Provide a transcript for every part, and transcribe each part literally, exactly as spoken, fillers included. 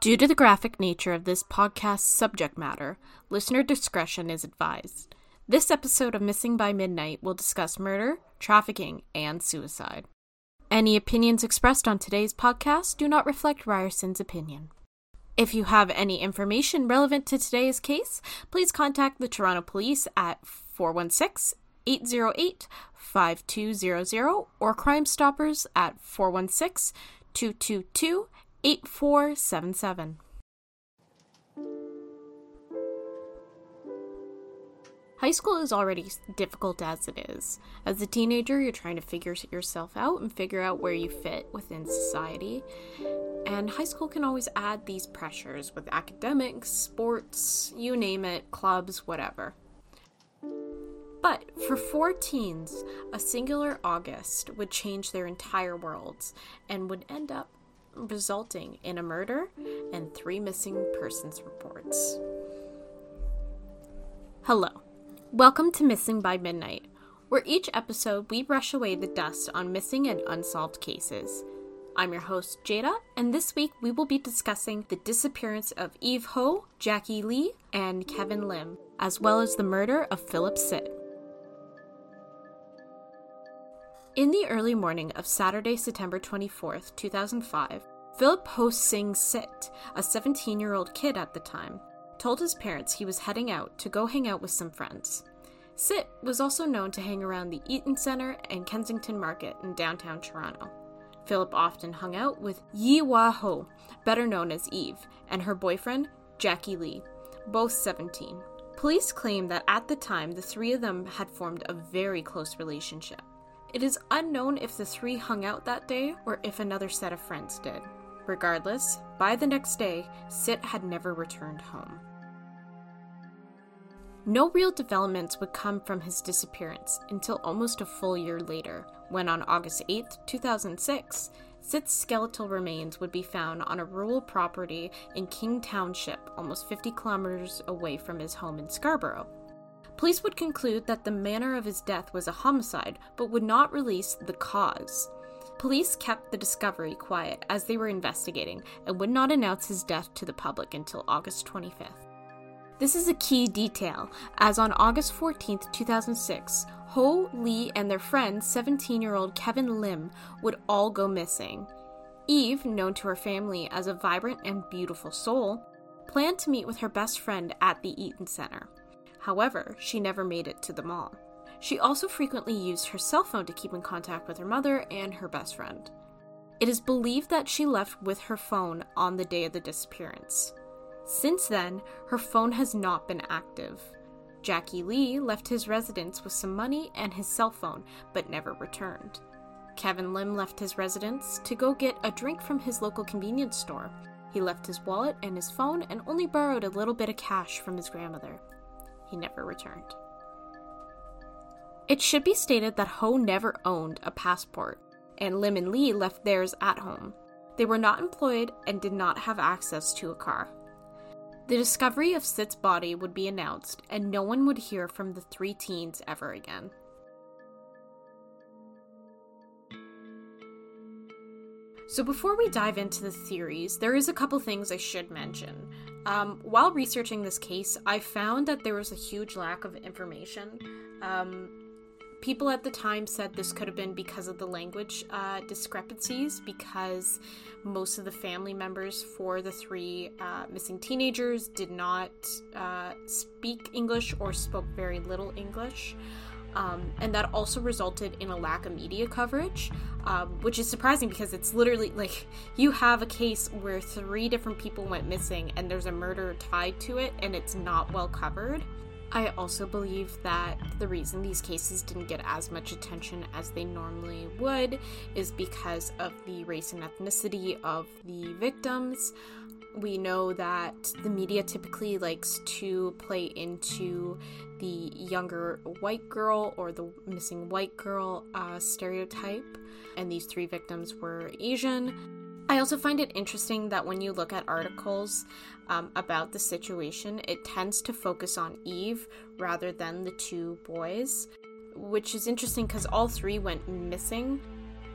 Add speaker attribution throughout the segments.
Speaker 1: Due to the graphic nature of this podcast's subject matter, listener discretion is advised. This episode of Missing by Midnight will discuss murder, trafficking, and suicide. Any opinions expressed on today's podcast do not reflect Ryerson's opinion. If you have any information relevant to today's case, please contact the Toronto Police at four one six, eight zero eight, five two zero zero or Crime Stoppers at four one six, two two two, eight four seven seven. High school is already difficult as it is. As a teenager, you're trying to figure yourself out and figure out where you fit within society. And high school can always add these pressures with academics, sports, you name it, clubs, whatever. But for four teens, a singular August would change their entire worlds and would end up resulting in a murder and three missing persons reports. Hello. Welcome to Missing by Midnight, where each episode we brush away the dust on missing and unsolved cases. I'm your host, Jada, and this week we will be discussing the disappearance of Eve Ho, Jackie Lee, and Kevin Lim, as well as the murder of Philip Sitt. In the early morning of Saturday, September twenty-fourth, two thousand five, Philip Ho Sing Sitt, a seventeen-year-old kid at the time, told his parents he was heading out to go hang out with some friends. Sitt was also known to hang around the Eaton Centre and Kensington Market in downtown Toronto. Philip often hung out with Yi Wah Ho, better known as Eve, and her boyfriend, Jackie Lee, both seventeen. Police claim that at the time the three of them had formed a very close relationship. It is unknown if the three hung out that day or if another set of friends did. Regardless, by the next day, Sitt had never returned home. No real developments would come from his disappearance until almost a full year later, when on August eighth, two thousand six, Sitt's skeletal remains would be found on a rural property in King Township, almost fifty kilometers away from his home in Scarborough. Police would conclude that the manner of his death was a homicide, but would not release the cause. Police kept the discovery quiet as they were investigating and would not announce his death to the public until August twenty-fifth. This is a key detail, as on August fourteenth, two thousand six, Ho, Lee, and their friend, seventeen-year-old Kevin Lim, would all go missing. Eve, known to her family as a vibrant and beautiful soul, planned to meet with her best friend at the Eaton Centre. However, she never made it to the mall. She also frequently used her cell phone to keep in contact with her mother and her best friend. It is believed that she left with her phone on the day of the disappearance. Since then, her phone has not been active. Jackie Lee left his residence with some money and his cell phone, but never returned. Kevin Lim left his residence to go get a drink from his local convenience store. He left his wallet and his phone and only borrowed a little bit of cash from his grandmother. He never returned. It should be stated that Ho never owned a passport, and Lim and Lee left theirs at home. They were not employed and did not have access to a car. The discovery of Sitt's body would be announced, and no one would hear from the three teens ever again. So before we dive into the theories, there is a couple things I should mention. Um, while researching this case, I found that there was a huge lack of information. Um, people at the time said this could have been because of the language uh, discrepancies, because most of the family members for the three uh, missing teenagers did not uh, speak English or spoke very little English. Um, and that also resulted in a lack of media coverage, um, which is surprising because it's literally like you have a case where three different people went missing and there's a murder tied to it and it's not well covered. I also believe that the reason these cases didn't get as much attention as they normally would is because of the race and ethnicity of the victims. We know that the media typically likes to play into the younger white girl or the missing white girl uh, stereotype, and these three victims were Asian. I also find it interesting that when you look at articles um, about the situation, it tends to focus on Eve rather than the two boys, which is interesting because all three went missing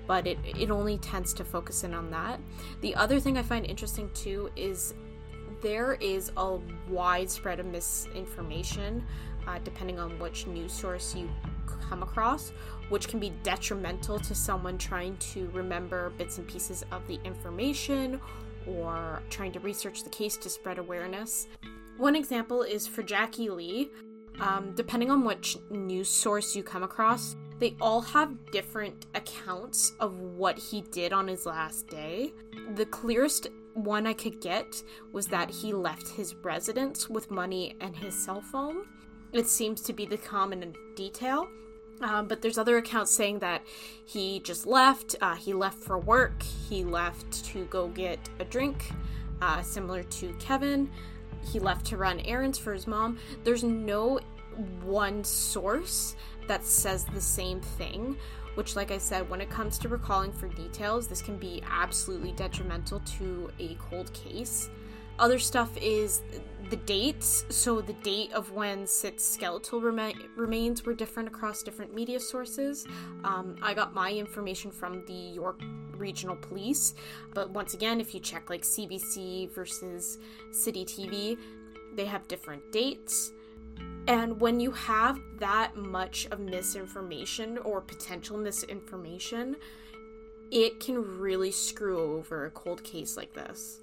Speaker 1: but it, it only tends to focus in on that. The other thing I find interesting too is there is a widespread of misinformation, uh, depending on which news source you come across, which can be detrimental to someone trying to remember bits and pieces of the information or trying to research the case to spread awareness. One example is for Jackie Lee. Um, depending on which news source you come across, they all have different accounts of what he did on his last day. The clearest one I could get was that he left his residence with money and his cell phone. It seems to be the common detail. Um, but there's other accounts saying that he just left, uh, he left for work, he left to go get a drink, uh, similar to Kevin. He left to run errands for his mom. There's no one source that says the same thing, which, like I said, when it comes to recalling for details, this can be absolutely detrimental to a cold case. Other stuff is the dates. So the date of when Sit's skeletal rem- remains were different across different media sources. Um, I got my information from the York Regional Police, but once again, if you check like C B C versus City T V, they have different dates. And when you have that much of misinformation or potential misinformation, it can really screw over a cold case like this.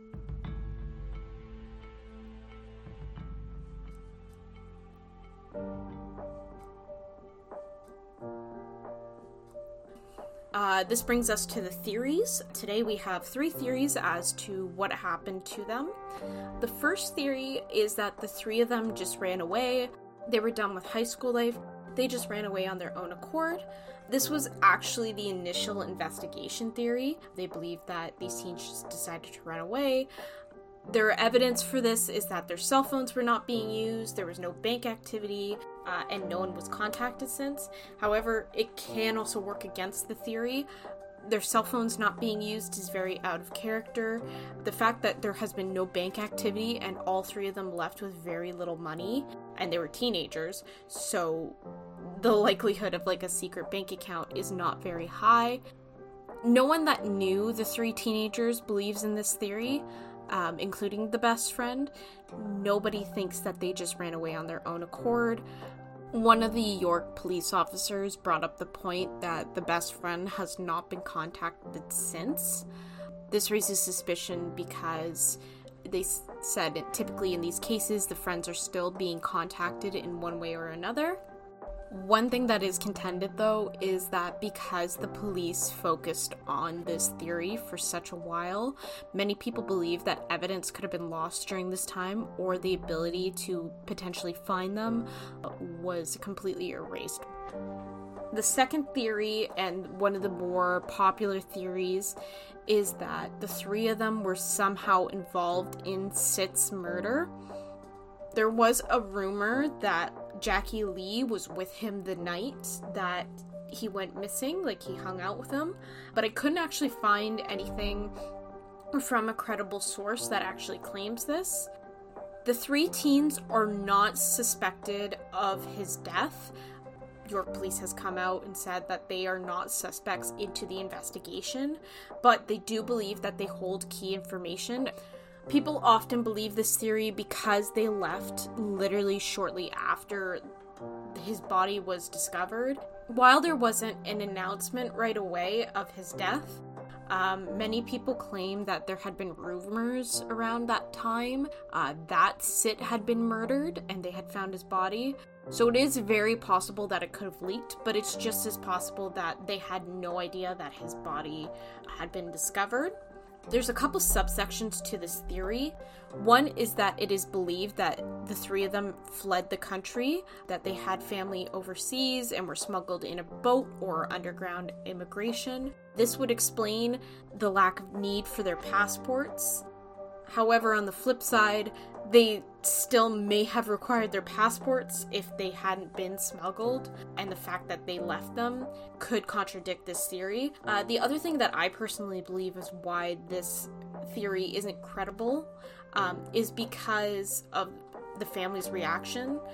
Speaker 1: Uh, this brings us to the theories. Today we have three theories as to what happened to them. The first theory is that the three of them just ran away. They were done with high school life. They just ran away on their own accord. This was actually the initial investigation theory. They believed that these teens just decided to run away. Their evidence for this is that their cell phones were not being used, there was no bank activity, uh, and no one was contacted since. However, it can also work against the theory. Their cell phones not being used is very out of character. The fact that there has been no bank activity and all three of them left with very little money, and they were teenagers, so the likelihood of like a secret bank account is not very high. No one that knew the three teenagers believes in this theory. Um, including the best friend. Nobody thinks that they just ran away on their own accord. One of the York police officers brought up the point that the best friend has not been contacted since. This raises suspicion because they said typically in these cases the friends are still being contacted in one way or another. One thing that is contended, though, is that because the police focused on this theory for such a while, many people believe that evidence could have been lost during this time, or the ability to potentially find them was completely erased. The second theory, and one of the more popular theories, is that the three of them were somehow involved in Sit's murder. There was a rumor that Jackie Lee was with him the night that he went missing, like he hung out with him, but I couldn't actually find anything from a credible source that actually claims this. The three teens are not suspected of his death. York Police has come out and said that they are not suspects into the investigation, but they do believe that they hold key information. People often believe this theory because they left literally shortly after his body was discovered. While there wasn't an announcement right away of his death, um, many people claim that there had been rumors around that time uh, that Sit had been murdered and they had found his body. So it is very possible that it could have leaked, but it's just as possible that they had no idea that his body had been discovered. There's a couple subsections to this theory. One is that it is believed that the three of them fled the country, that they had family overseas and were smuggled in a boat or underground immigration. This would explain the lack of need for their passports. However, on the flip side, they still may have required their passports if they hadn't been smuggled, and the fact that they left them could contradict this theory. Uh, the other thing that I personally believe is why this theory isn't credible um, is because of the family's reaction.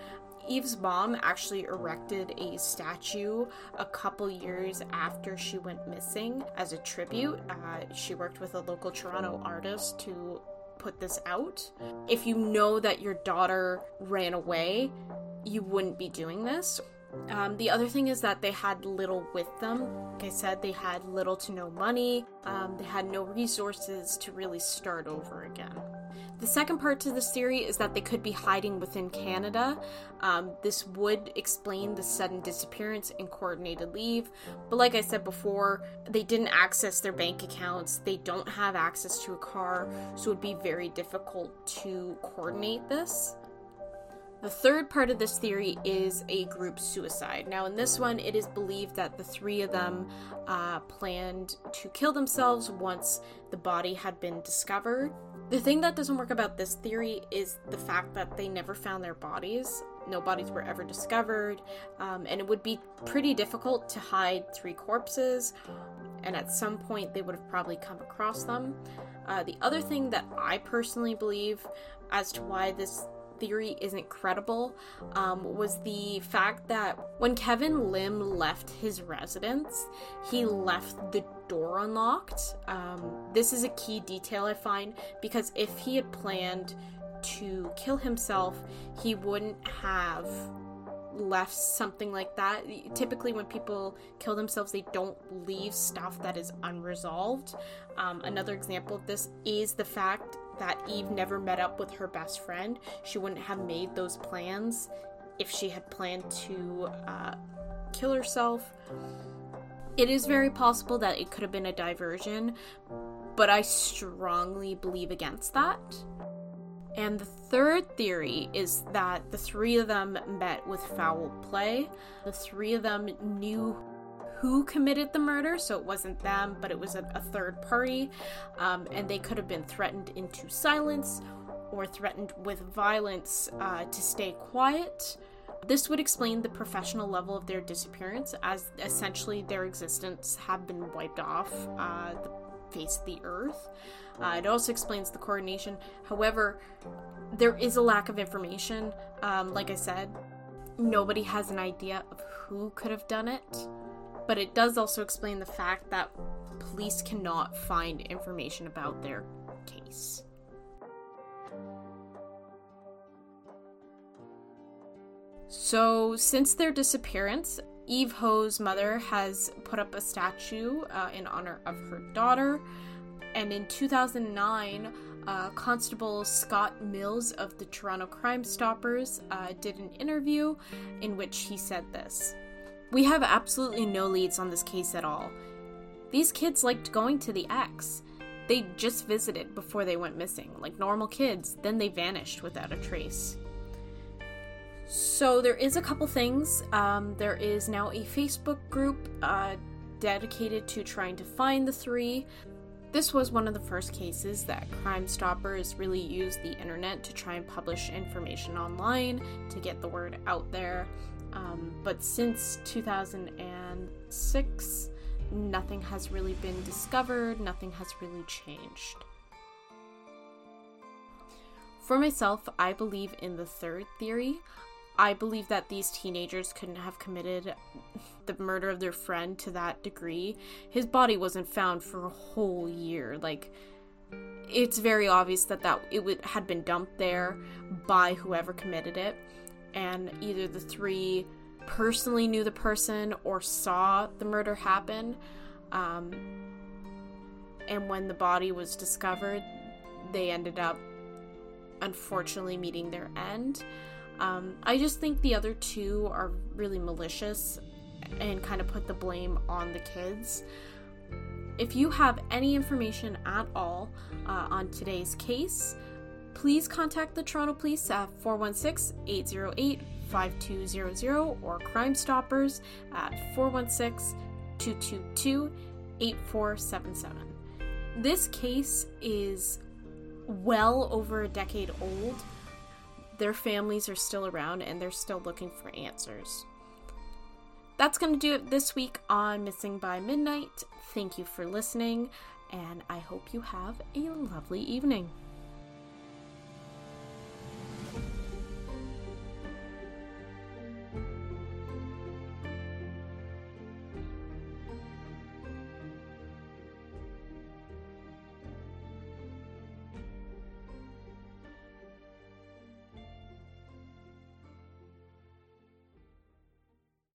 Speaker 1: Eve's mom actually erected a statue a couple years after she went missing as a tribute. Uh, she worked with a local Toronto artist to put this out. If you know that your daughter ran away, you wouldn't be doing this. Um, the other thing is that they had little with them. Like I said, they had little to no money. Um, they had no resources to really start over again. The second part to this theory is that they could be hiding within Canada. Um, this would explain the sudden disappearance and coordinated leave. But like I said before, they didn't access their bank accounts. They don't have access to a car, so it would be very difficult to coordinate this. The third part of this theory is a group suicide. Now, in this one, it is believed that the three of them uh, planned to kill themselves once the body had been discovered. The thing that doesn't work about this theory is the fact that they never found their bodies. No bodies were ever discovered, um, and it would be pretty difficult to hide three corpses, and at some point they would have probably come across them. Uh, the other thing that I personally believe as to why this theory isn't credible um, was the fact that when Kevin Lim left his residence, he left the door unlocked. Um, this is a key detail I find, because if he had planned to kill himself, he wouldn't have left something like that. Typically when people kill themselves, they don't leave stuff that is unresolved. Um, another example of this is the fact that Eve never met up with her best friend. She wouldn't have made those plans if she had planned to uh, kill herself. It is very possible that it could have been a diversion, but I strongly believe against that. And the third theory is that the three of them met with foul play. The three of them knew who committed the murder, so it wasn't them, but it was a, a third party, um, and they could have been threatened into silence or threatened with violence uh, to stay quiet. This would explain the professional level of their disappearance, as essentially their existence have been wiped off uh, the face of the earth. Uh, it also explains the coordination. However, there is a lack of information. Um, like I said, nobody has an idea of who could have done it. But it does also explain the fact that police cannot find information about their case. So, since their disappearance, Eve Ho's mother has put up a statue uh, in honor of her daughter. And in two thousand nine, uh, Constable Scott Mills of the Toronto Crime Stoppers uh, did an interview in which he said this: "We have absolutely no leads on this case at all. These kids liked going to the X. They just visited before they went missing, like normal kids, then they vanished without a trace." So there is a couple things. Um, there is now a Facebook group uh, dedicated to trying to find the three. This was one of the first cases that Crime Stoppers really used the internet to try and publish information online to get the word out there. Um, but since two thousand six, nothing has really been discovered, nothing has really changed. For myself, I believe in the third theory. I believe that these teenagers couldn't have committed the murder of their friend to that degree. His body wasn't found for a whole year. Like, it's very obvious that, that it would, had been dumped there by whoever committed it. And either the three personally knew the person or saw the murder happen. Um, and when the body was discovered, they ended up, unfortunately, meeting their end. Um, I just think the other two are really malicious and kind of put the blame on the kids. If you have any information at all uh, on today's case, please contact the Toronto Police at four one six, eight zero eight, five two zero zero or Crime Stoppers at four one six, two two two, eight four seven seven. This case is well over a decade old. Their families are still around and they're still looking for answers. That's going to do it this week on Missing by Midnight. Thank you for listening, and I hope you have a lovely evening.